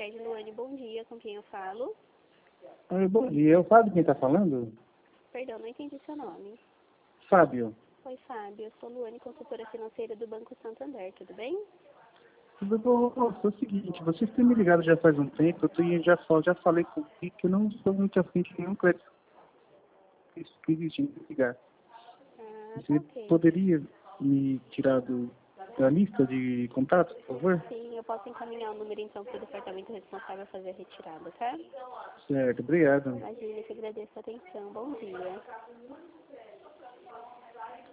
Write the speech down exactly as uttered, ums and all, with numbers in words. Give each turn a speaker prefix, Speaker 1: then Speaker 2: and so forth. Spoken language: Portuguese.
Speaker 1: tarde, Luane. Bom dia. Com quem eu falo?
Speaker 2: Oi, bom dia. Eu Fábio quem está falando?
Speaker 1: Perdão, não entendi seu nome.
Speaker 2: Fábio.
Speaker 1: Oi, Fábio. Eu sou Luane, consultora financeira do Banco Santander. Tudo bem?
Speaker 2: Tudo bom? Nossa, é o seguinte, vocês têm me ligado já faz um tempo, eu tenho, já, fal- já falei com que eu não estou muito afim de nenhum crédito que existe em ligar.
Speaker 1: Ah, tá
Speaker 2: Você
Speaker 1: ok.
Speaker 2: poderia me tirar do, da lista de contatos, por favor?
Speaker 1: Sim, eu posso encaminhar o número então para o departamento responsável a fazer a retirada, tá?
Speaker 2: Certo, obrigado.
Speaker 1: Imagina, eu que agradeço a atenção. Bom dia.